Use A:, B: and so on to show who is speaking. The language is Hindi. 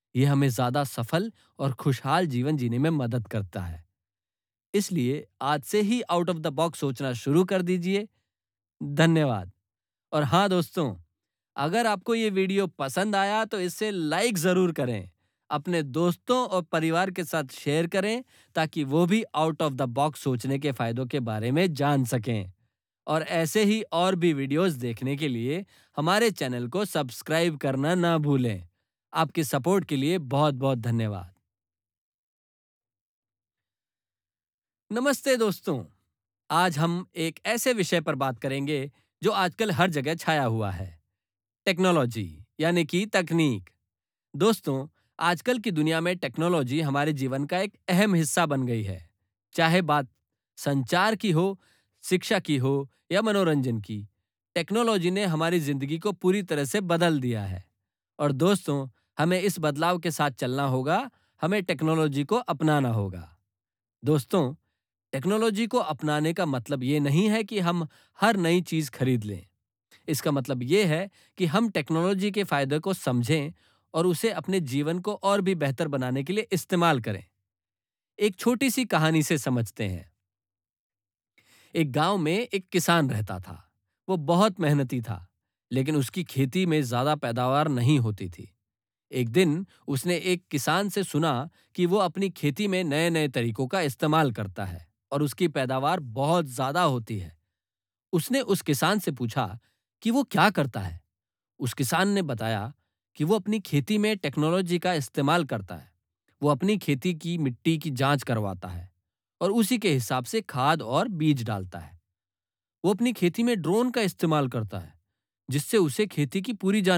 A: ये हमें ज़्यादा सफल और खुशहाल जीवन जीने में मदद करता है। इसलिए आज से ही आउट ऑफ द बॉक्स सोचना शुरू कर दीजिए। धन्यवाद। और हाँ दोस्तों, अगर आपको ये वीडियो पसंद आया तो इसे लाइक ज़रूर करें। अपने दोस्तों और परिवार के साथ शेयर करें ताकि वो भी आउट ऑफ द बॉक्स सोचने के फायदों के बारे में जान सकें। और ऐसे ही और भी वीडियोस देखने के लिए हमारे चैनल को सब्सक्राइब करना ना भूलें। आपकी सपोर्ट के लिए बहुत-बहुत धन्यवाद। नमस्ते दोस्तों। आज हम एक ऐसे विषय पर बात करेंगे जो आजकल हर जगह छाया हुआ है। टेक्नोलॉजी यानी कि तकनीक। दोस्तों, आजकल की दुनिया में टेक्नोलॉजी हमारे जीवन का एक अहम हिस्सा बन गई है। चाहे बात संचार की हो, शिक्षा की हो या मनोरंजन की, टेक्नोलॉजी ने हमारी जिंदगी को पूरी तरह से बदल दिया है। और दोस्तों, हमें इस बदलाव के साथ चलना होगा, हमें टेक्नोलॉजी को अपनाना होगा। दोस्तों, टेक्नोलॉजी को अपनाने का मतलब ये नहीं है कि हम हर नई चीज खरीद लें। इसका मतलब ये है कि हम टेक्नोलॉजी के फायदे को समझें और उसे अपने जीवन को और भी बेहतर बनाने के लिए इस्तेमाल करें। एक छोटी सी कहानी से समझते हैं। एक गांव में एक किसान रहता था। वो बहुत मेहनती था, लेकिन उसकी खेती में ज्यादा पैदावार नहीं होती थी। एक दिन उसने एक किसान से सुना कि वो अपनी खेती में नए नए तरीकों का इस्तेमाल करता है और उसकी पैदावार बहुत ज्यादा होती है। उसने उस किसान से पूछा कि वो क्या करता है। उस किसान ने बताया कि वो अपनी खेती में टेक्नोलॉजी का इस्तेमाल करता है। वो अपनी खेती की मिट्टी की जांच करवाता है और उसी के हिसाब से खाद और बीज डालता है। वो अपनी खेती में ड्रोन का इस्तेमाल करता है, जिससे उसे खेती की पूरी जानकारी